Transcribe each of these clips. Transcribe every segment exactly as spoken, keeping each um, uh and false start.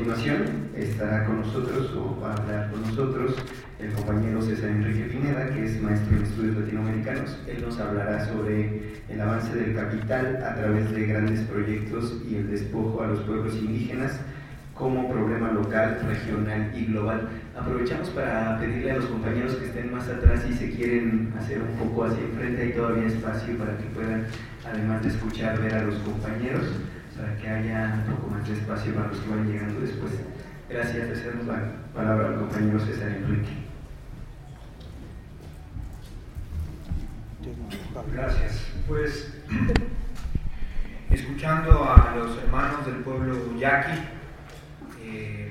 continuación estará con nosotros o va a hablar con nosotros el compañero César Enrique Pineda, que es maestro en estudios latinoamericanos. Él nos hablará sobre el avance del capital a través de grandes proyectos y el despojo a los pueblos indígenas como problema local, regional y global. Aprovechamos para pedirle a los compañeros que estén más atrás, si se quieren hacer un poco hacia enfrente, hay todavía espacio para que puedan, además de escuchar, ver a los compañeros, para que haya un poco más de espacio para los que van llegando después. Gracias. Le cedemos la palabra al compañero César Enrique. Gracias. Pues, escuchando a los hermanos del pueblo yaqui, eh,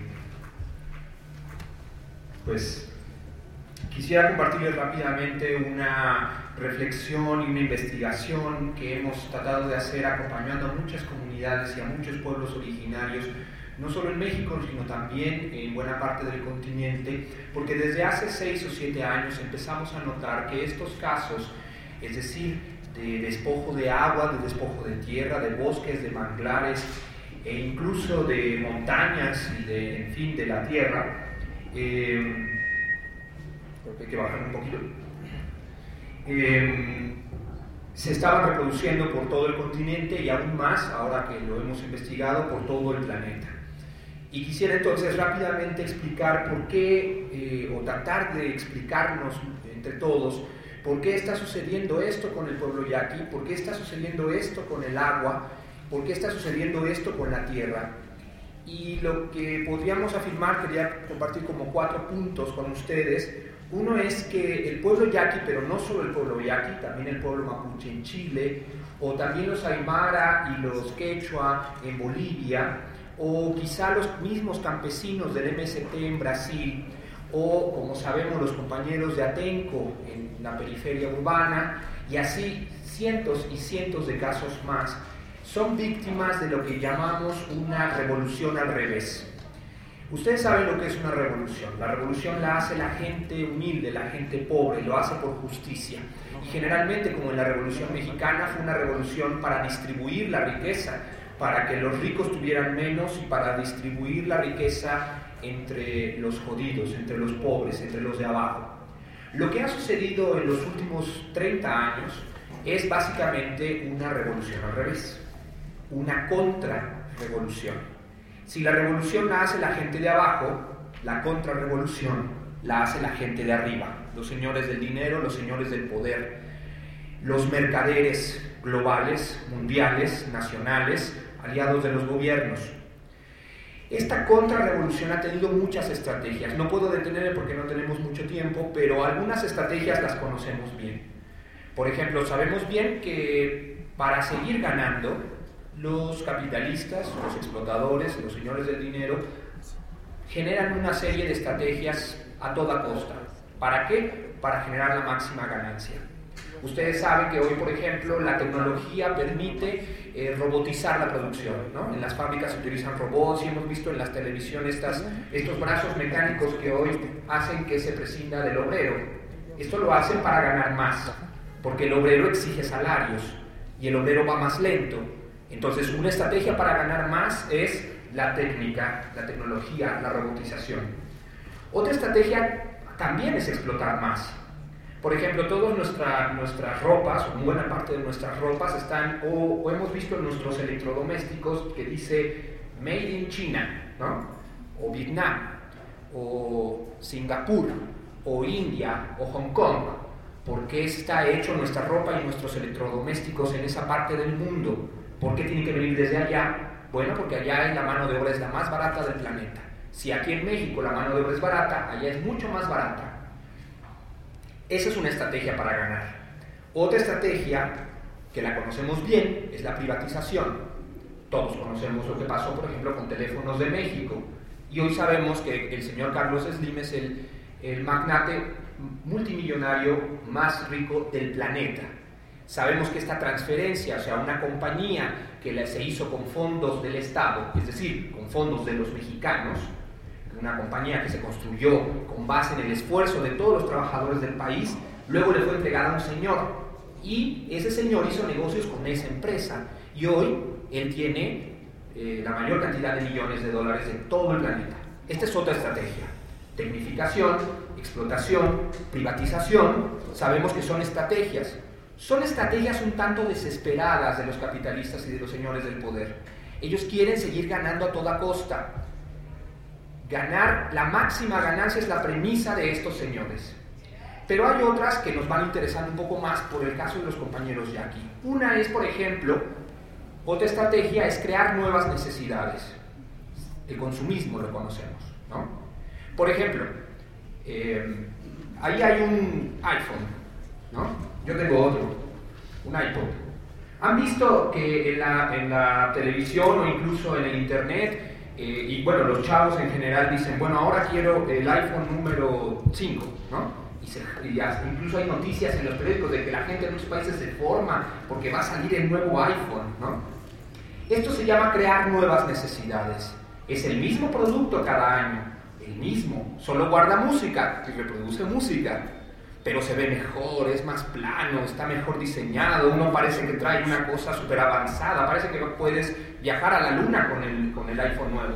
pues quisiera compartirles rápidamente una reflexión y una investigación que hemos tratado de hacer acompañando a muchas comunidades y a muchos pueblos originarios, no solo en México, sino también en buena parte del continente, porque desde hace seis o siete años empezamos a notar que estos casos, es decir, de despojo de agua, de despojo de tierra, de bosques, de manglares e incluso de montañas y de, en fin, de la tierra, eh, creo que hay que bajar un poquito, eh, se estaban reproduciendo por todo el continente y aún más, ahora que lo hemos investigado, por todo el planeta. Y quisiera entonces rápidamente explicar por qué, eh, o tratar de explicarnos entre todos, por qué está sucediendo esto con el pueblo yaqui, por qué está sucediendo esto con el agua, por qué está sucediendo esto con la tierra. Y lo que podríamos afirmar, quería compartir como cuatro puntos con ustedes. Uno es que el pueblo yaqui, pero no solo el pueblo yaqui, también el pueblo mapuche en Chile, o también los aymara y los quechua en Bolivia, o quizá los mismos campesinos del M S T en Brasil, o como sabemos los compañeros de Atenco en la periferia urbana, y así cientos y cientos de casos más, son víctimas de lo que llamamos una revolución al revés. Ustedes saben lo que es una revolución. La revolución la hace la gente humilde, la gente pobre, lo hace por justicia. Y generalmente, como en la Revolución Mexicana, fue una revolución para distribuir la riqueza, para que los ricos tuvieran menos y para distribuir la riqueza entre los jodidos, entre los pobres, entre los de abajo. Lo que ha sucedido en los últimos treinta años es básicamente una revolución al revés, una contrarrevolución. Si la revolución la hace la gente de abajo, la contrarrevolución la hace la gente de arriba, los señores del dinero, los señores del poder, los mercaderes globales, mundiales, nacionales, aliados de los gobiernos. Esta contrarrevolución ha tenido muchas estrategias. No puedo detenerme porque no tenemos mucho tiempo, pero algunas estrategias las conocemos bien. Por ejemplo, sabemos bien que para seguir ganando, los capitalistas, los explotadores, los señores del dinero, generan una serie de estrategias a toda costa. ¿Para qué? Para generar la máxima ganancia. Ustedes saben que hoy, por ejemplo, la tecnología permite eh, robotizar la producción, ¿no? En las fábricas se utilizan robots y hemos visto en las televisiones estas, estos brazos mecánicos que hoy hacen que se prescinda del obrero. Esto lo hacen para ganar más, porque el obrero exige salarios y el obrero va más lento. Entonces, una estrategia para ganar más es la técnica, la tecnología, la robotización. Otra estrategia también es explotar más. Por ejemplo, todas nuestra, nuestras ropas, o buena parte de nuestras ropas están, o, o hemos visto en nuestros electrodomésticos que dice Made in China, ¿no? O Vietnam, o Singapur, o India, o Hong Kong. ¿Por qué está hecho nuestra ropa y nuestros electrodomésticos en esa parte del mundo? ¿Por qué tiene que venir desde allá? Bueno, porque allá la mano de obra es la más barata del planeta. Si aquí en México la mano de obra es barata, allá es mucho más barata. Esa es una estrategia para ganar. Otra estrategia, que la conocemos bien, es la privatización. Todos conocemos lo que pasó, por ejemplo, con Teléfonos de México. Y hoy sabemos que el señor Carlos Slim es el, el magnate multimillonario más rico del planeta. Sabemos que esta transferencia, o sea, una compañía que se hizo con fondos del Estado, es decir, con fondos de los mexicanos, una compañía que se construyó con base en el esfuerzo de todos los trabajadores del país, luego le fue entregada a un señor, y ese señor hizo negocios con esa empresa, y hoy él tiene eh, la mayor cantidad de millones de dólares de todo el planeta. Esta es otra estrategia. Tecnificación, explotación, privatización, sabemos que son estrategias. Son estrategias un tanto desesperadas de los capitalistas y de los señores del poder. Ellos quieren seguir ganando a toda costa. Ganar, la máxima ganancia es la premisa de estos señores. Pero hay otras que nos van a interesar un poco más por el caso de los compañeros de aquí. Una es, por ejemplo, otra estrategia es crear nuevas necesidades. El consumismo lo conocemos, ¿no? Por ejemplo, eh, ahí hay un iPhone, ¿no? Yo tengo otro, un iPod. ¿Han visto que en la, en la televisión o incluso en el internet, eh, y bueno, los chavos en general dicen, bueno, ahora quiero el iPhone número cinco, ¿no? Y, se, y hasta incluso hay noticias en los periódicos de que la gente en muchos países se forma porque va a salir el nuevo iPhone, ¿no? Esto se llama crear nuevas necesidades. Es el mismo producto cada año, el mismo, solo guarda música y reproduce música, pero se ve mejor, es más plano, está mejor diseñado, uno parece que trae una cosa súper avanzada, parece que puedes viajar a la luna con el, con el iPhone nuevo.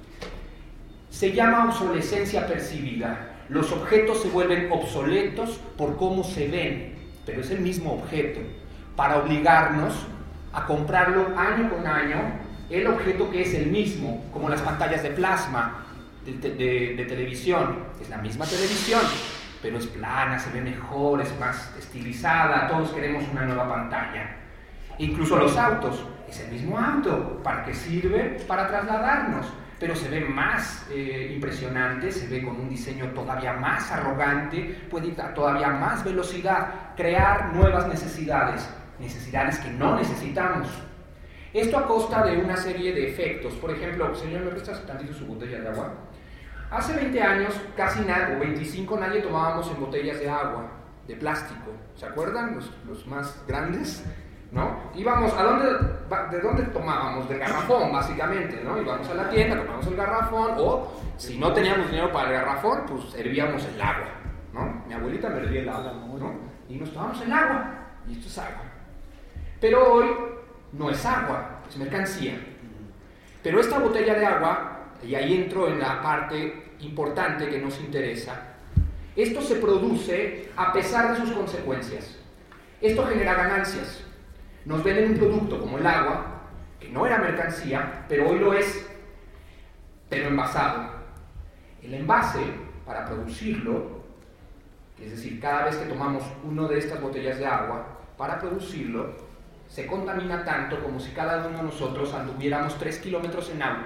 Se llama obsolescencia percibida. Los objetos se vuelven obsoletos por cómo se ven, pero es el mismo objeto, para obligarnos a comprarlo año con año, el objeto que es el mismo, como las pantallas de plasma de, de, de televisión. Es la misma televisión, pero es plana, se ve mejor, es más estilizada, todos queremos una nueva pantalla. Incluso los autos, es el mismo auto, ¿para qué sirve? Para trasladarnos, pero se ve más eh, impresionante, se ve con un diseño todavía más arrogante, puede ir a todavía más velocidad, crear nuevas necesidades, necesidades que no necesitamos. Esto a costa de una serie de efectos. Por ejemplo, señor, ¿me prestas tantito su botella de agua? Hace veinte años, casi nadie, o veinticinco, nadie tomábamos en botellas de agua, de plástico. ¿Se acuerdan? Los, los más grandes, ¿no? Íbamos, ¿a dónde, ¿de dónde tomábamos? De garrafón, básicamente, ¿no? Íbamos a la tienda, tomábamos el garrafón, o si no teníamos dinero para el garrafón, pues hervíamos el agua, ¿no? Mi abuelita me hervía el agua, ¿no? Y nos tomábamos el agua, y esto es agua. Pero hoy no es agua, es mercancía. Pero esta botella de agua, y ahí entro en la parte importante que nos interesa, esto se produce a pesar de sus consecuencias. Esto genera ganancias. Nos venden un producto como el agua, que no era mercancía, pero hoy lo es, pero envasado. El envase, para producirlo, es decir, cada vez que tomamos una de estas botellas de agua, para producirlo, se contamina tanto como si cada uno de nosotros anduviéramos tres kilómetros en auto.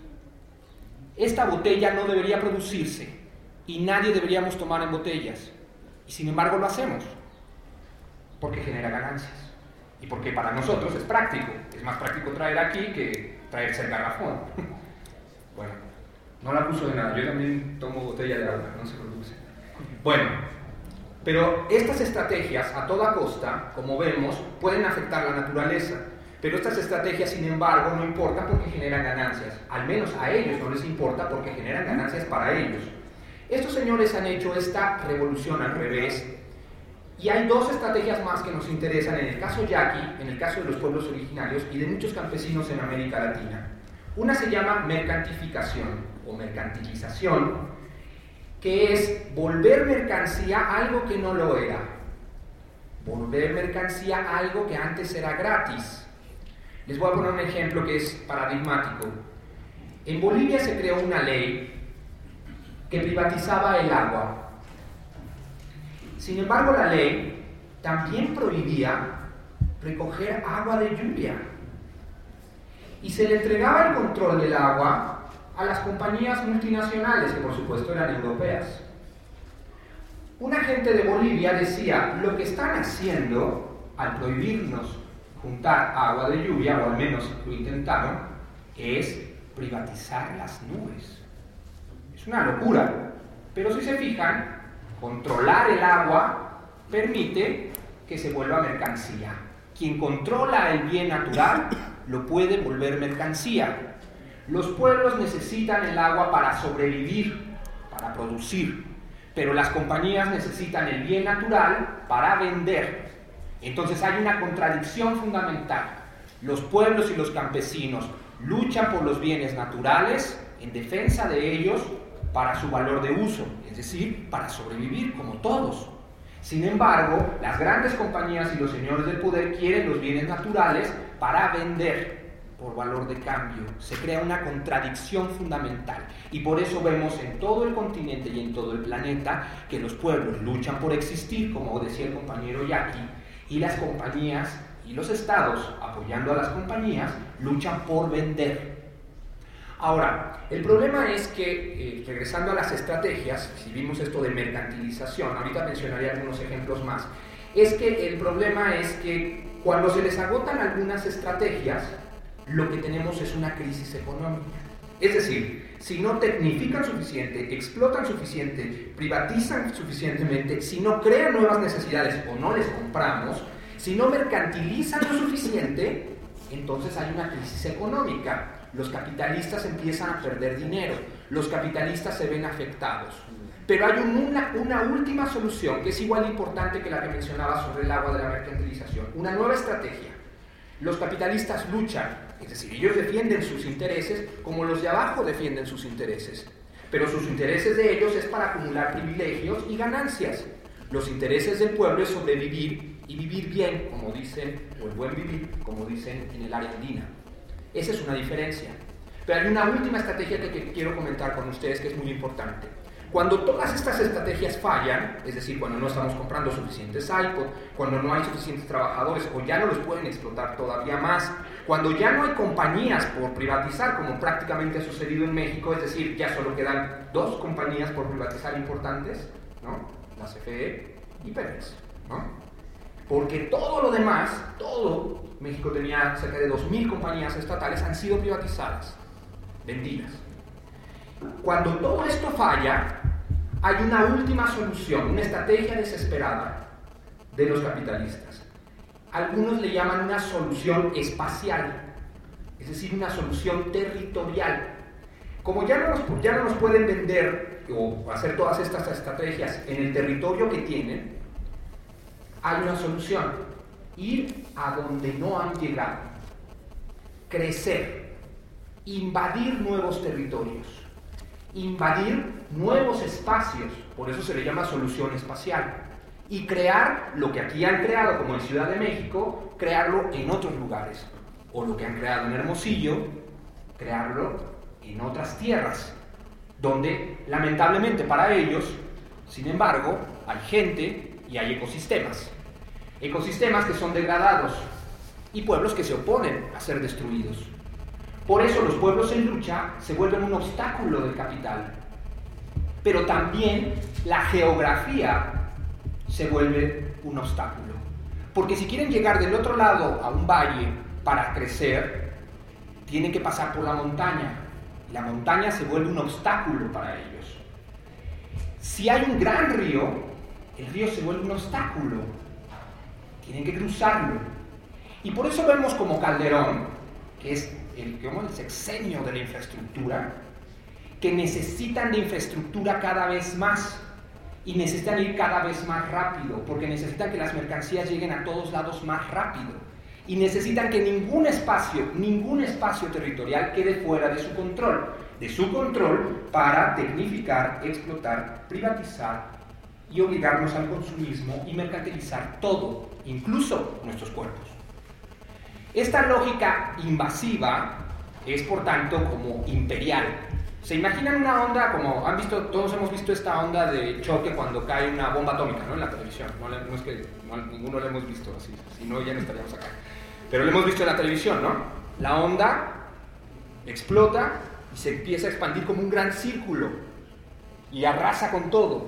Esta botella no debería producirse y nadie deberíamos tomar en botellas. Y sin embargo lo hacemos, porque genera ganancias. Y porque para nosotros es práctico. Es más práctico traer aquí que traerse el garrafón. Bueno, no la acuso de nada. Yo también tomo botella de agua, no se produce. Bueno, pero estas estrategias, a toda costa, como vemos, pueden afectar la naturaleza. Pero estas estrategias, sin embargo, no importan porque generan ganancias. Al menos a ellos no les importa porque generan ganancias para ellos. Estos señores han hecho esta revolución al revés. Y hay dos estrategias más que nos interesan en el caso yaqui, en el caso de los pueblos originarios y de muchos campesinos en América Latina. Una se llama mercantificación o mercantilización, que es volver mercancía algo que no lo era. Volver mercancía algo que antes era gratis. Les voy a poner un ejemplo que es paradigmático. En Bolivia se creó una ley que privatizaba el agua. Sin embargo, la ley también prohibía recoger agua de lluvia. Y se le entregaba el control del agua a las compañías multinacionales, que por supuesto eran europeas. Un agente de Bolivia decía, lo que están haciendo al prohibirnos juntar agua de lluvia, o al menos lo intentaron, es privatizar las nubes. Es una locura, pero si se fijan, controlar el agua permite que se vuelva mercancía. Quien controla el bien natural lo puede volver mercancía. Los pueblos necesitan el agua para sobrevivir, para producir, pero las compañías necesitan el bien natural para vender. Entonces hay una contradicción fundamental. Los pueblos y los campesinos luchan por los bienes naturales en defensa de ellos para su valor de uso, es decir, para sobrevivir como todos. Sin embargo, las grandes compañías y los señores del poder quieren los bienes naturales para vender por valor de cambio. Se crea una contradicción fundamental y por eso vemos en todo el continente y en todo el planeta que los pueblos luchan por existir, como decía el compañero Jackie, y las compañías y los estados, apoyando a las compañías, luchan por vender. Ahora, el problema es que, eh, regresando a las estrategias, si vimos esto de mercantilización, ahorita mencionaré algunos ejemplos más, es que el problema es que cuando se les agotan algunas estrategias, lo que tenemos es una crisis económica. Es decir, si no tecnifican suficiente, explotan suficiente, privatizan suficientemente, si no crean nuevas necesidades o no les compramos, si no mercantilizan lo suficiente, entonces hay una crisis económica. Los capitalistas empiezan a perder dinero, los capitalistas se ven afectados. Pero hay una, una última solución que es igual de importante que la que mencionaba sobre el agua de la mercantilización, una nueva estrategia. Los capitalistas luchan, es decir, ellos defienden sus intereses como los de abajo defienden sus intereses, pero sus intereses de ellos es para acumular privilegios y ganancias. Los intereses del pueblo es sobrevivir y vivir bien, como dicen, o el buen vivir, como dicen en el área andina. Esa es una diferencia. Pero hay una última estrategia que, que quiero comentar con ustedes que es muy importante. Cuando todas estas estrategias fallan, es decir, cuando no estamos comprando suficientes iPod, cuando no hay suficientes trabajadores o ya no los pueden explotar todavía más, cuando ya no hay compañías por privatizar, como prácticamente ha sucedido en México, es decir, ya solo quedan dos compañías por privatizar importantes, ¿no? La C F E y Pemex, ¿no? Porque todo lo demás, todo, México tenía cerca de dos mil compañías estatales, han sido privatizadas, vendidas. Cuando todo esto falla, hay una última solución, una estrategia desesperada de los capitalistas. Algunos le llaman una solución espacial, es decir, una solución territorial. Como ya no nos, ya no nos pueden vender o hacer todas estas estrategias en el territorio que tienen, hay una solución: ir a donde no han llegado, crecer, invadir nuevos territorios, invadir nuevos espacios, por eso se le llama solución espacial, y crear lo que aquí han creado, como en Ciudad de México, crearlo en otros lugares, o lo que han creado en Hermosillo, crearlo en otras tierras, donde lamentablemente para ellos, sin embargo, hay gente y hay ecosistemas, ecosistemas que son degradados y pueblos que se oponen a ser destruidos. Por eso los pueblos en lucha se vuelven un obstáculo del capital. Pero también la geografía se vuelve un obstáculo. Porque si quieren llegar del otro lado a un valle para crecer, tienen que pasar por la montaña. La montaña se vuelve un obstáculo para ellos. Si hay un gran río, el río se vuelve un obstáculo. Tienen que cruzarlo. Y por eso vemos como Calderón, que es el, el sexenio de la infraestructura, que necesitan de infraestructura cada vez más y necesitan ir cada vez más rápido, porque necesitan que las mercancías lleguen a todos lados más rápido y necesitan que ningún espacio, ningún espacio territorial quede fuera de su control, de su control para tecnificar, explotar, privatizar y obligarnos al consumismo y mercantilizar todo, incluso nuestros cuerpos. Esta lógica invasiva es, por tanto, como imperial. ¿Se imaginan una onda como, han visto, todos hemos visto esta onda de choque cuando cae una bomba atómica, ¿no? En la televisión. No, no es que no, ninguno lo hemos visto así, si no ya no estaríamos acá. Pero lo hemos visto en la televisión, ¿no? La onda explota y se empieza a expandir como un gran círculo y arrasa con todo.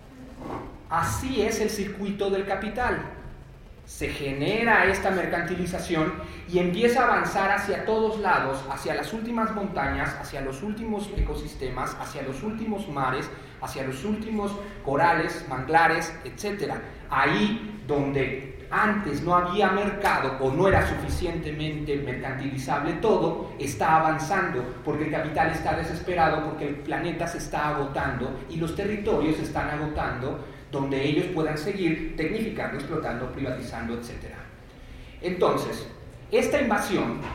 Así es el circuito del capital. Se genera esta mercantilización y empieza a avanzar hacia todos lados, hacia las últimas montañas, hacia los últimos ecosistemas, hacia los últimos mares, hacia los últimos corales, manglares, etcétera. Ahí donde antes no había mercado o no era suficientemente mercantilizable todo, está avanzando porque el capital está desesperado, porque el planeta se está agotando y los territorios se están agotando, donde ellos puedan seguir tecnificando, explotando, privatizando, etcétera. Entonces, esta invasión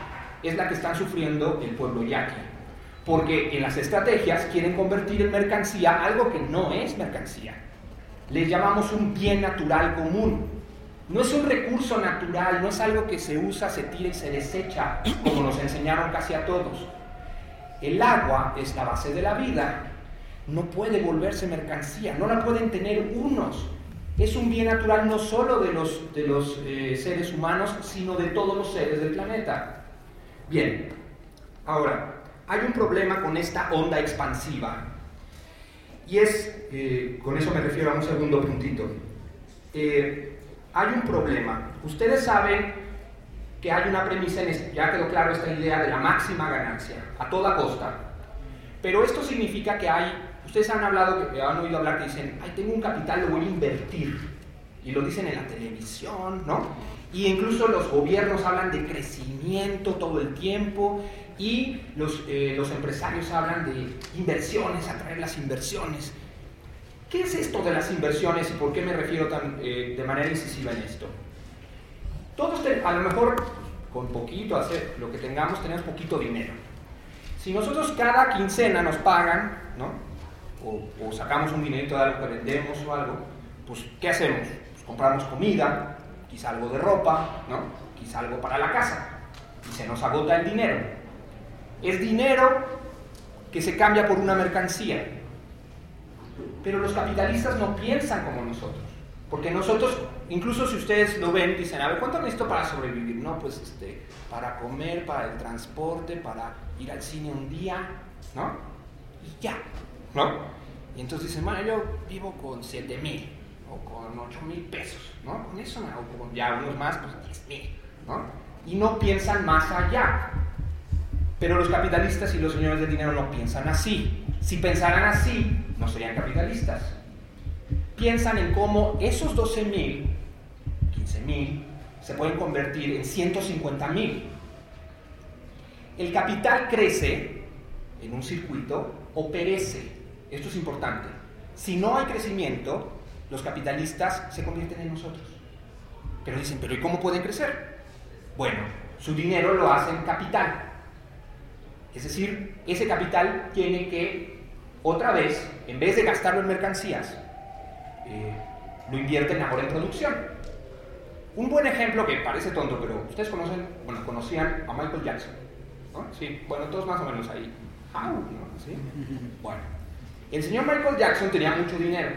es la que están sufriendo el pueblo yaqui, porque en las estrategias quieren convertir en mercancía algo que no es mercancía. Les llamamos un bien natural común. No es un recurso natural, no es algo que se usa, se tira y se desecha, como nos enseñaron casi a todos. El agua es la base de la vida, no puede volverse mercancía, no la pueden tener unos. Es un bien natural no solo de los, de los eh, seres humanos, sino de todos los seres del planeta. Bien, ahora, hay un problema con esta onda expansiva, y es, eh, con eso me refiero a un segundo puntito. Eh, hay un problema. Ustedes saben que hay una premisa, en este, ya quedó claro esta idea de la máxima ganancia, a toda costa. Pero esto significa que hay, ustedes han hablado, que han oído hablar que dicen, ay, tengo un capital, lo voy a invertir. Y lo dicen en la televisión, ¿no? Y incluso los gobiernos hablan de crecimiento todo el tiempo, y los, eh, los empresarios hablan de inversiones, atraer las inversiones. ¿Qué es esto de las inversiones y por qué me refiero tan, eh, de manera incisiva en esto? Todos, te, a lo mejor, con poquito, hacer lo que tengamos, tenemos poquito dinero. Si nosotros cada quincena nos pagan, ¿no? o, o sacamos un dinerito de algo que vendemos o algo, pues, ¿qué hacemos? Pues compramos comida, quizá algo de ropa, ¿no? Quizá algo para la casa, y se nos agota el dinero. Es dinero que se cambia por una mercancía. Pero los capitalistas no piensan como nosotros, porque nosotros, incluso si ustedes lo ven, dicen, a ver, ¿cuánto necesito para sobrevivir? No, pues este, para comer, para el transporte, para ir al cine un día, ¿no? Y ya, ¿no? Y entonces dicen, bueno, yo vivo con siete mil o con ocho mil pesos, ¿no? Con eso, o con ya unos más, pues diez mil, ¿no? Y no piensan más allá. Pero los capitalistas y los señores del dinero no piensan así. Si pensaran así, no serían capitalistas. Piensan en cómo esos doce mil, quince mil, se pueden convertir en ciento cincuenta mil. El capital crece en un circuito o perece. Esto es importante. Si no hay crecimiento, los capitalistas se convierten en nosotros. Pero dicen, ¿pero y cómo pueden crecer? Bueno, su dinero lo hacen capital. Es decir, ese capital tiene que, otra vez, en vez de gastarlo en mercancías, eh, lo invierten ahora en producción. Un buen ejemplo que parece tonto, pero ustedes conocen, bueno, conocían a Michael Jackson, ¿no? Sí, bueno, todos más o menos ahí. Ah, ¿no? ¿Sí? Bueno, el señor Michael Jackson tenía mucho dinero,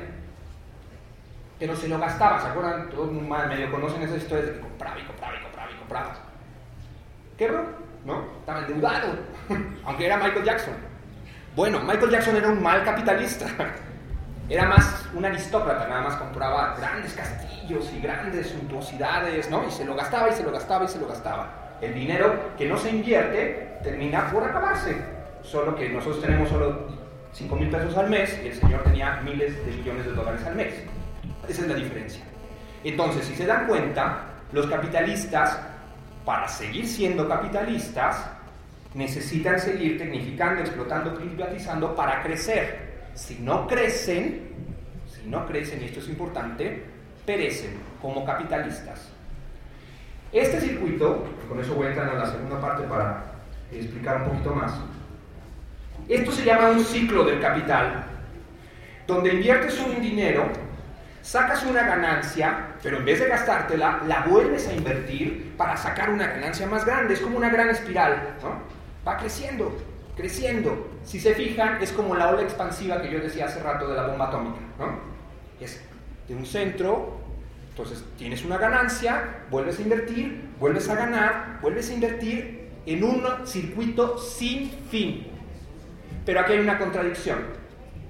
pero se lo gastaba, ¿se acuerdan? Todos medio conocen esas historias de que compraba y compraba y compraba y compraba. ¿Quebró? ¿No? Estaba endeudado, aunque era Michael Jackson. Bueno, Michael Jackson era un mal capitalista, era más un aristócrata, nada más compraba grandes castillos y grandes suntuosidades, ¿no? Y se lo gastaba y se lo gastaba y se lo gastaba. El dinero que no se invierte termina por acabarse, solo que nosotros tenemos solo cinco mil pesos al mes y el señor tenía miles de millones de dólares al mes. Esa es la diferencia. Entonces, si se dan cuenta, los capitalistas, para seguir siendo capitalistas, necesitan seguir tecnificando, explotando, privatizando para crecer. Si no crecen, si no crecen, y esto es importante, perecen como capitalistas. Este circuito, con eso voy a entrar a la segunda parte para explicar un poquito más. Esto se llama un ciclo del capital, donde inviertes un dinero, sacas una ganancia, pero en vez de gastártela, la vuelves a invertir para sacar una ganancia más grande. Es como una gran espiral, ¿no? Va creciendo, creciendo. Si se fijan, es como la ola expansiva que yo decía hace rato de la bomba atómica, ¿no? Es de un centro, entonces tienes una ganancia, vuelves a invertir, vuelves a ganar, vuelves a invertir en un circuito sin fin. Pero aquí hay una contradicción.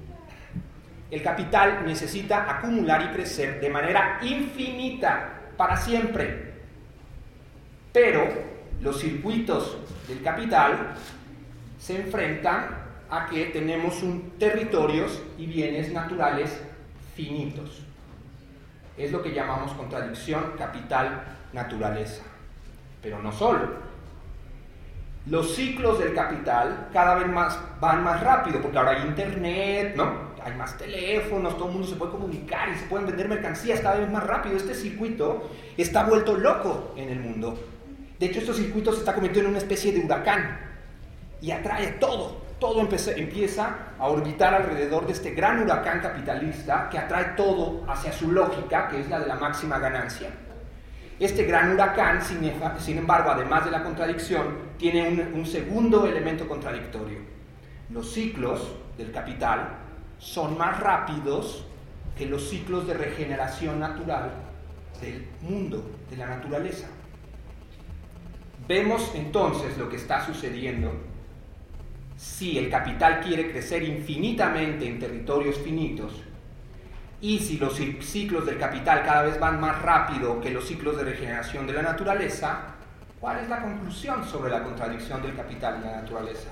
El capital necesita acumular y crecer de manera infinita, para siempre. Pero los circuitos del capital se enfrentan a que tenemos un territorios y bienes naturales finitos. Es lo que llamamos contradicción capital-naturaleza. Pero no solo. Los ciclos del capital cada vez más van más rápido, porque ahora hay internet, ¿no? Hay más teléfonos, todo el mundo se puede comunicar y se pueden vender mercancías cada vez más rápido. Este circuito está vuelto loco en el mundo. De hecho, estos circuitos se está convirtiendo en una especie de huracán y atrae todo. Todo empieza, empieza a orbitar alrededor de este gran huracán capitalista que atrae todo hacia su lógica, que es la de la máxima ganancia. Este gran huracán, sin, sin embargo, además de la contradicción, tiene un, un segundo elemento contradictorio. Los ciclos del capital son más rápidos que los ciclos de regeneración natural del mundo, de la naturaleza. Vemos entonces lo que está sucediendo. Si el capital quiere crecer infinitamente en territorios finitos, y si los ciclos del capital cada vez van más rápido que los ciclos de regeneración de la naturaleza, ¿cuál es la conclusión sobre la contradicción del capital y la naturaleza?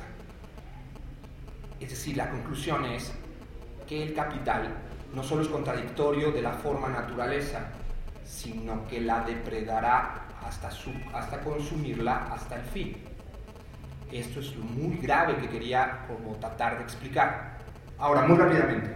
Es decir, la conclusión es que el capital no solo es contradictorio de la forma naturaleza, sino que la depredará hasta, su, hasta consumirla hasta el fin. Esto es lo muy grave que quería como tratar de explicar. Ahora, muy rápidamente,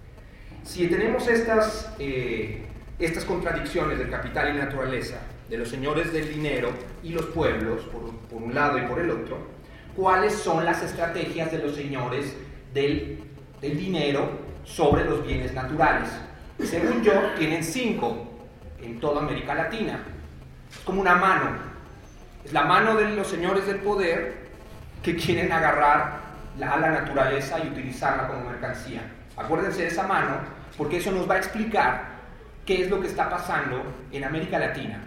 si tenemos estas, eh, estas contradicciones del capital y la naturaleza, de los señores del dinero y los pueblos, por, por un lado y por el otro, ¿cuáles son las estrategias de los señores del, del dinero sobre los bienes naturales? Según yo, tienen cinco en toda América Latina. Es como una mano. Es la mano de los señores del poder que quieren agarrar a la naturaleza y utilizarla como mercancía. Acuérdense de esa mano, porque eso nos va a explicar qué es lo que está pasando en América Latina.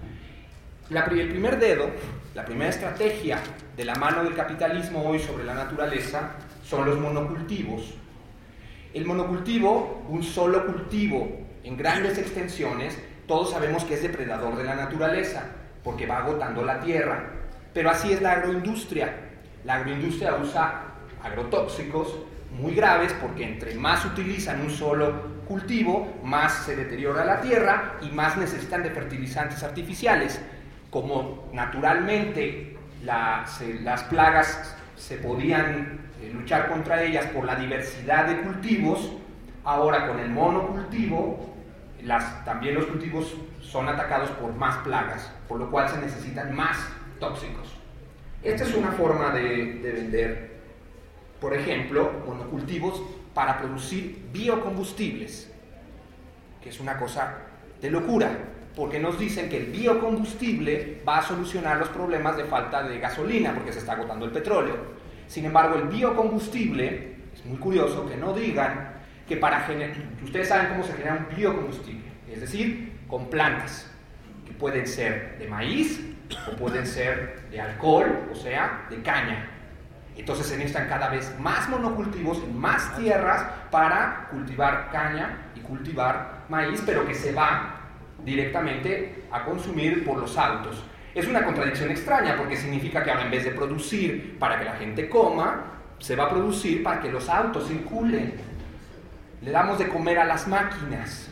La, el primer dedo, la primera estrategia de la mano del capitalismo hoy sobre la naturaleza son los monocultivos. El monocultivo, un solo cultivo en grandes extensiones, todos sabemos que es depredador de la naturaleza, porque va agotando la tierra. Pero así es la agroindustria. La agroindustria usa agrotóxicos muy graves porque entre más utilizan un solo cultivo, más se deteriora la tierra y más necesitan de fertilizantes artificiales. Como naturalmente la, se, las plagas se podían eh, luchar contra ellas por la diversidad de cultivos, ahora con el monocultivo, las, también los cultivos son atacados por más plagas, por lo cual se necesitan más tóxicos. Esta es una forma de, de vender, por ejemplo, monocultivos para producir biocombustibles, que es una cosa de locura, porque nos dicen que el biocombustible va a solucionar los problemas de falta de gasolina, porque se está agotando el petróleo. Sin embargo, el biocombustible, es muy curioso que no digan que para generar, ustedes saben cómo se genera un biocombustible, es decir, con plantas, que pueden ser de maíz, o pueden ser de alcohol, o sea, de caña. Entonces se necesitan cada vez más monocultivos en más tierras para cultivar caña y cultivar maíz, pero que se va directamente a consumir por los autos. Es una contradicción extraña porque significa que ahora en vez de producir para que la gente coma, se va a producir para que los autos circulen. Le damos de comer a las máquinas.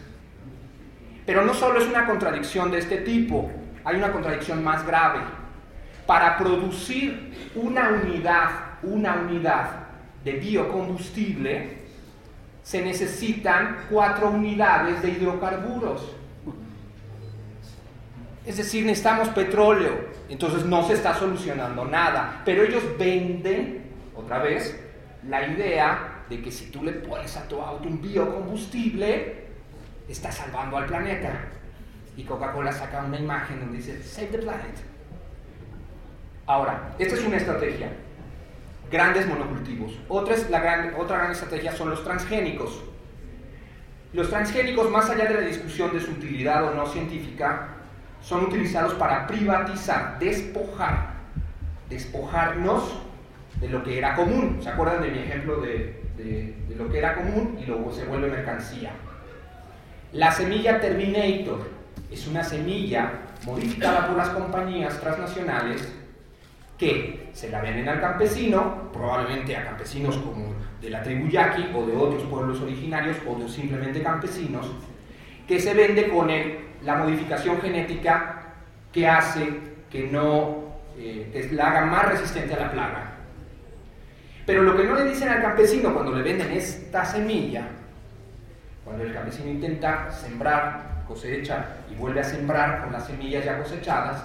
Pero no solo es una contradicción de este tipo, hay una contradicción más grave. Para producir una unidad, una unidad de biocombustible, se necesitan cuatro unidades de hidrocarburos. Es decir, necesitamos petróleo, entonces no se está solucionando nada. Pero ellos venden, otra vez, la idea de que si tú le pones a tu auto un biocombustible, estás salvando al planeta. Y Coca-Cola saca una imagen donde dice, Save the Planet. Ahora, esta es una estrategia. Grandes monocultivos. Otra, es la gran, otra gran estrategia son los transgénicos. Los transgénicos, más allá de la discusión de su utilidad o no científica, son utilizados para privatizar, despojar, despojarnos de lo que era común. ¿Se acuerdan de mi ejemplo de, de, de lo que era común y luego se vuelve mercancía? La semilla Terminator es una semilla modificada por las compañías transnacionales que se la venden al campesino, probablemente a campesinos como de la tribu Yaqui o de otros pueblos originarios o de simplemente campesinos, que se vende con el, la modificación genética que hace que no eh, que la haga más resistente a la plaga. Pero lo que no le dicen al campesino cuando le venden esta semilla, cuando el campesino intenta sembrar, cosecha y vuelve a sembrar con las semillas ya cosechadas,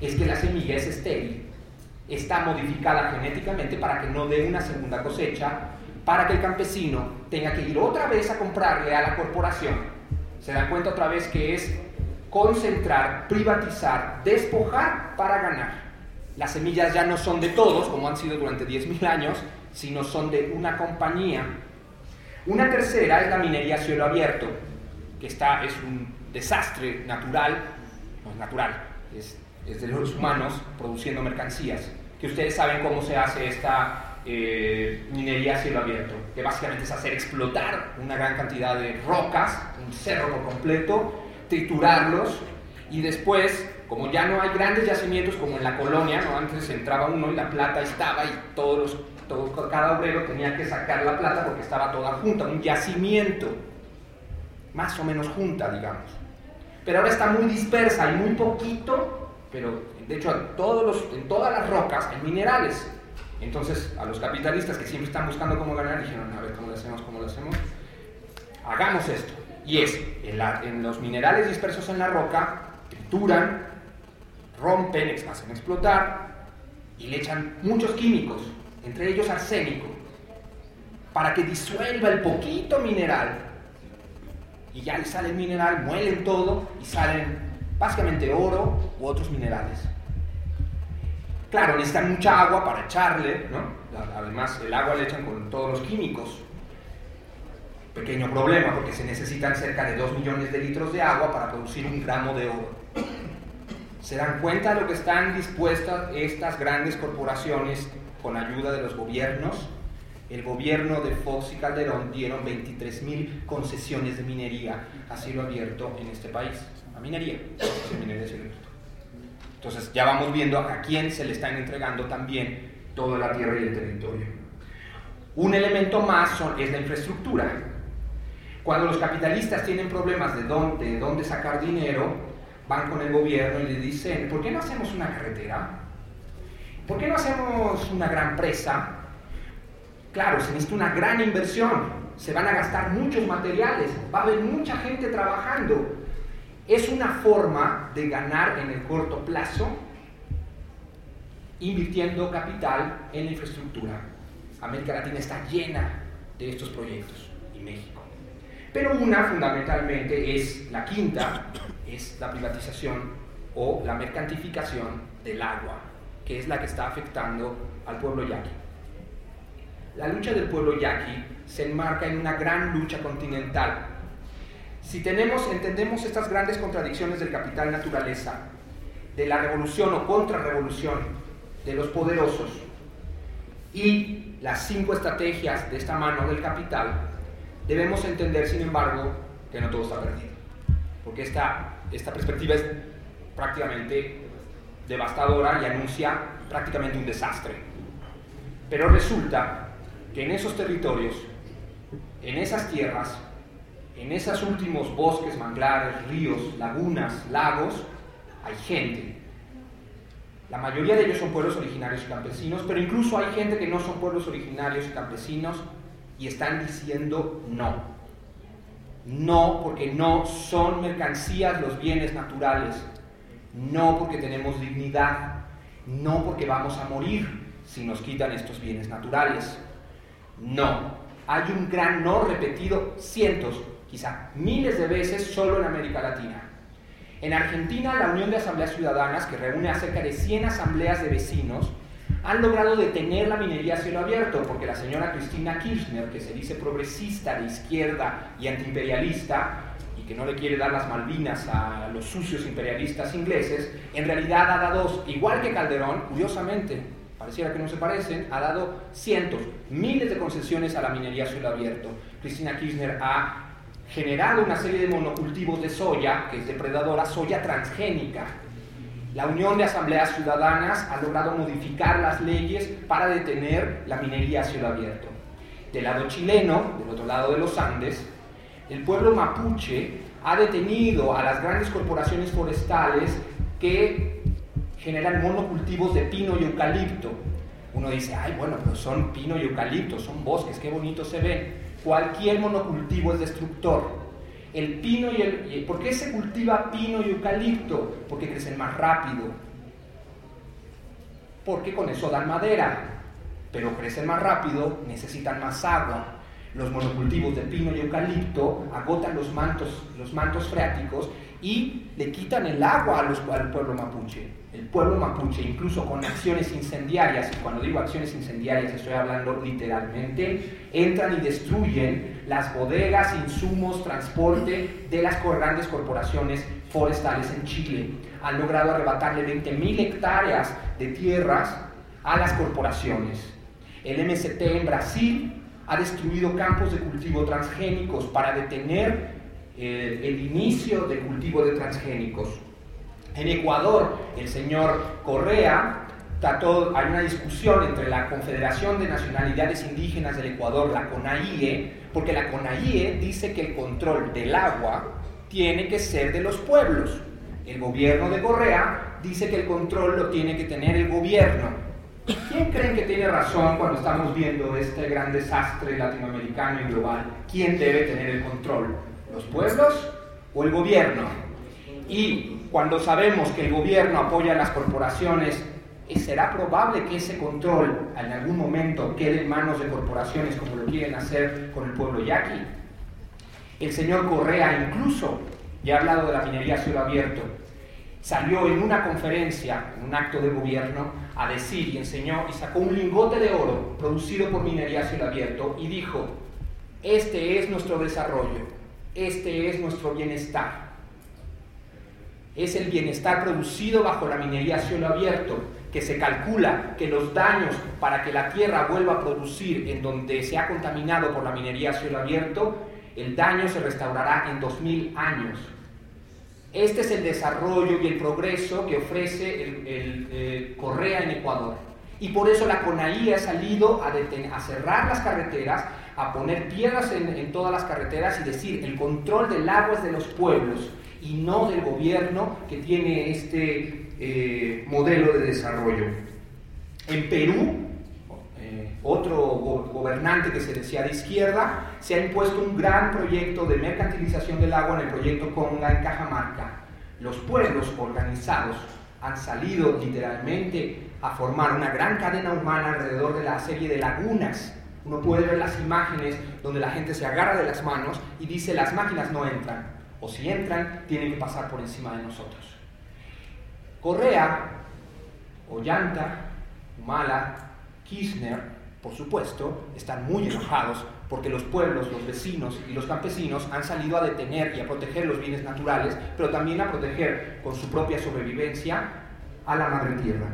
es que la semilla es estéril, está modificada genéticamente para que no dé una segunda cosecha, para que el campesino tenga que ir otra vez a comprarle a la corporación. Se dan cuenta otra vez que es concentrar, privatizar, despojar para ganar. Las semillas ya no son de todos, como han sido durante diez mil años, sino son de una compañía. Una tercera es la minería a cielo abierto, que está, es un desastre natural, no es natural, es, es de los humanos produciendo mercancías, que ustedes saben cómo se hace esta eh, minería a cielo abierto, que básicamente es hacer explotar una gran cantidad de rocas, un cerro por completo, triturarlos, y después, como ya no hay grandes yacimientos como en la colonia, ¿no? Antes entraba uno y la plata estaba y todos los, todo, cada obrero tenía que sacar la plata porque estaba toda junta, un yacimiento, más o menos junta, digamos. Pero ahora está muy dispersa, hay muy poquito, pero de hecho en, todos los, en todas las rocas hay minerales. Entonces a los capitalistas que siempre están buscando cómo ganar, dijeron, a ver, ¿cómo lo hacemos? ¿Cómo lo hacemos? Hagamos esto. Y es, en, la, en los minerales dispersos en la roca, trituran, rompen, hacen explotar y le echan muchos químicos, entre ellos arsénico, para que disuelva el poquito mineral. Y ya le sale el mineral, muelen todo y salen básicamente oro u otros minerales. Claro, necesitan mucha agua para echarle, ¿no? Además, el agua le echan con todos los químicos. Pequeño problema, porque se necesitan cerca de dos millones de litros de agua para producir un gramo de oro. ¿Se dan cuenta de lo que están dispuestas estas grandes corporaciones con ayuda de los gobiernos? El gobierno de Fox y Calderón dieron veintitrés mil concesiones de minería a cielo abierto en este país. A minería, a minería a cielo abierto. Entonces ya vamos viendo a quién se le están entregando también toda la tierra y el territorio. Un elemento más son, es la infraestructura. Cuando los capitalistas tienen problemas de dónde, de dónde sacar dinero, van con el gobierno y le dicen, ¿por qué no hacemos una carretera? ¿Por qué no hacemos una gran presa? Claro, se necesita una gran inversión, se van a gastar muchos materiales, va a haber mucha gente trabajando. Es una forma de ganar en el corto plazo invirtiendo capital en la infraestructura. América Latina está llena de estos proyectos, y México. Pero una, fundamentalmente, es la quinta, es la privatización o la mercantilización del agua, que es la que está afectando al pueblo yaqui. La lucha del pueblo yaqui se enmarca en una gran lucha continental. Si tenemos, entendemos estas grandes contradicciones del capital naturaleza, de la revolución o contrarrevolución de los poderosos y las cinco estrategias de esta mano del capital, debemos entender, sin embargo, que no todo está perdido, porque esta, esta perspectiva es prácticamente devastadora y anuncia prácticamente un desastre. Pero resulta que en esos territorios, en esas tierras, en esos últimos bosques, manglares, ríos, lagunas, lagos, hay gente. La mayoría de ellos son pueblos originarios y campesinos, pero incluso hay gente que no son pueblos originarios y campesinos y están diciendo no. No, porque no son mercancías los bienes naturales. No porque tenemos dignidad. No porque vamos a morir si nos quitan estos bienes naturales. No. Hay un gran no repetido cientos, quizá miles de veces solo en América Latina. En Argentina, la Unión de Asambleas Ciudadanas, que reúne a cerca de cien asambleas de vecinos, han logrado detener la minería a cielo abierto, porque la señora Cristina Kirchner, que se dice progresista, de izquierda y antiimperialista, y que no le quiere dar las Malvinas a los sucios imperialistas ingleses, en realidad ha dado, igual que Calderón, curiosamente, pareciera que no se parecen, ha dado cientos, miles de concesiones a la minería a cielo abierto. Cristina Kirchner ha generado una serie de monocultivos de soya, que es depredadora, soya transgénica. La Unión de Asambleas Ciudadanas ha logrado modificar las leyes para detener la minería a cielo abierto. Del lado chileno, del otro lado de los Andes, el pueblo mapuche ha detenido a las grandes corporaciones forestales que generan monocultivos de pino y eucalipto. Uno dice, ay, bueno, pero son pino y eucalipto, son bosques, qué bonitos se ven. Cualquier monocultivo es destructor. El pino y el... ¿Por qué se cultiva pino y eucalipto? Porque crecen más rápido. porque con eso dan madera, pero crecen más rápido, necesitan más agua. Los monocultivos de pino y eucalipto agotan los mantos, los mantos freáticos y le quitan el agua a los, al pueblo mapuche. El pueblo mapuche, incluso con acciones incendiarias, y cuando digo acciones incendiarias estoy hablando literalmente, entran y destruyen las bodegas, insumos, transporte de las grandes corporaciones forestales en Chile. Han logrado arrebatarle veinte mil hectáreas de tierras a las corporaciones. El M S T en Brasil ha destruido campos de cultivo transgénicos para detener eh, el inicio del cultivo de transgénicos. En Ecuador, el señor Correa trató, hay una discusión entre la Confederación de Nacionalidades Indígenas del Ecuador, la CONAIE, porque la CONAIE dice que el control del agua tiene que ser de los pueblos. El gobierno de Correa dice que el control lo tiene que tener el gobierno. ¿Quién creen que tiene razón cuando estamos viendo este gran desastre latinoamericano y global? ¿Quién debe tener el control? ¿Los pueblos o el gobierno? Y cuando sabemos que el gobierno apoya a las corporaciones, ¿será probable que ese control en algún momento quede en manos de corporaciones como lo quieren hacer con el pueblo yaqui? El señor Correa incluso, ya he hablado de la minería a cielo abierto, salió en una conferencia, en un acto de gobierno, a decir y enseñó y sacó un lingote de oro producido por minería a cielo abierto y dijo: este es nuestro desarrollo, este es nuestro bienestar. Es el bienestar producido bajo la minería a cielo abierto, que se calcula que los daños para que la tierra vuelva a producir en donde se ha contaminado por la minería a cielo abierto, el daño se restaurará en dos mil años. Este es el desarrollo y el progreso que ofrece el, el eh, Correa en Ecuador. Y por eso la CONAIE ha salido a, deten- a cerrar las carreteras, a poner piedras en, en todas las carreteras y decir: el control del agua es de los pueblos y no del gobierno que tiene este eh, modelo de desarrollo. En Perú, eh, otro go- gobernante que se decía de izquierda, se ha impuesto un gran proyecto de mercantilización del agua en el proyecto Conga en Cajamarca. Los pueblos organizados han salido literalmente a formar una gran cadena humana alrededor de la serie de lagunas. Uno puede ver las imágenes donde la gente se agarra de las manos y dice: las máquinas no entran, o si entran, tienen que pasar por encima de nosotros. Correa, Ollanta, Humala, Kirchner, por supuesto, están muy enojados porque los pueblos, los vecinos y los campesinos han salido a detener y a proteger los bienes naturales, pero también a proteger con su propia sobrevivencia a la madre tierra.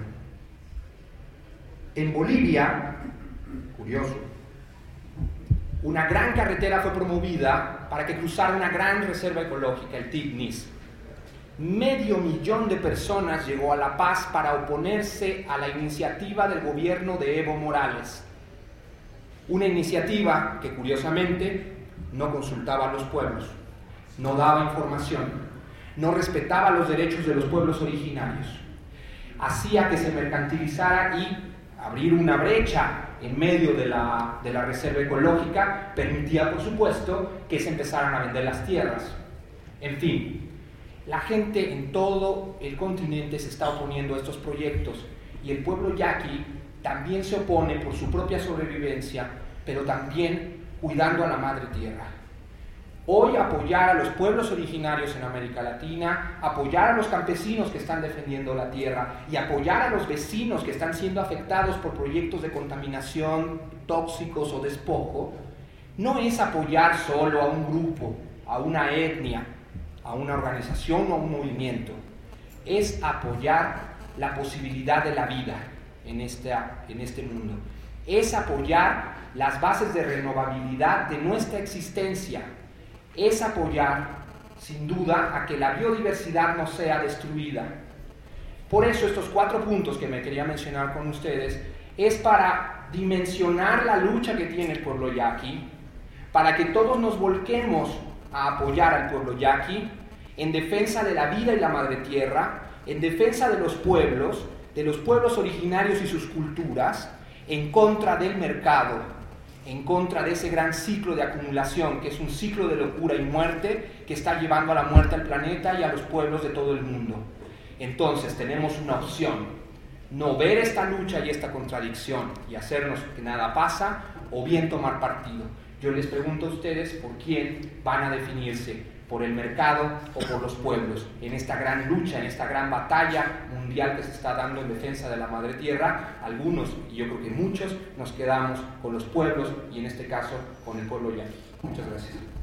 En Bolivia, curioso, una gran carretera fue promovida para que cruzara una gran reserva ecológica, el Tignis. Medio millón de personas llegó a La Paz para oponerse a la iniciativa del gobierno de Evo Morales. Una iniciativa que, curiosamente, no consultaba a los pueblos, no daba información, no respetaba los derechos de los pueblos originarios. Hacía que se mercantilizara y abrir una brecha en medio de la, de la reserva ecológica permitía, por supuesto, que se empezaran a vender las tierras. En fin, la gente en todo el continente se está oponiendo a estos proyectos y el pueblo yaqui también se opone por su propia sobrevivencia, pero también cuidando a la madre tierra. Hoy apoyar a los pueblos originarios en América Latina, apoyar a los campesinos que están defendiendo la tierra y apoyar a los vecinos que están siendo afectados por proyectos de contaminación, tóxicos o despojo, no es apoyar solo a un grupo, a una etnia, a una organización o a un movimiento. Es apoyar la posibilidad de la vida en, esta, en este mundo. Es apoyar las bases de renovabilidad de nuestra existencia. Es apoyar, sin duda, a que la biodiversidad no sea destruida. Por eso estos cuatro puntos que me quería mencionar con ustedes es para dimensionar la lucha que tiene el pueblo yaqui, para que todos nos volquemos a apoyar al pueblo yaqui en defensa de la vida y la madre tierra, en defensa de los pueblos, de los pueblos originarios y sus culturas, en contra del mercado, en contra de ese gran ciclo de acumulación, que es un ciclo de locura y muerte que está llevando a la muerte al planeta y a los pueblos de todo el mundo. Entonces tenemos una opción: no ver esta lucha y esta contradicción y hacernos que nada pasa, o bien tomar partido. Yo les pregunto a ustedes por quién van a definirse, por el mercado o por los pueblos, en esta gran lucha, en esta gran batalla mundial que se está dando en defensa de la madre tierra. Algunos, y yo creo que muchos, nos quedamos con los pueblos y en este caso con el pueblo llano. Muchas gracias.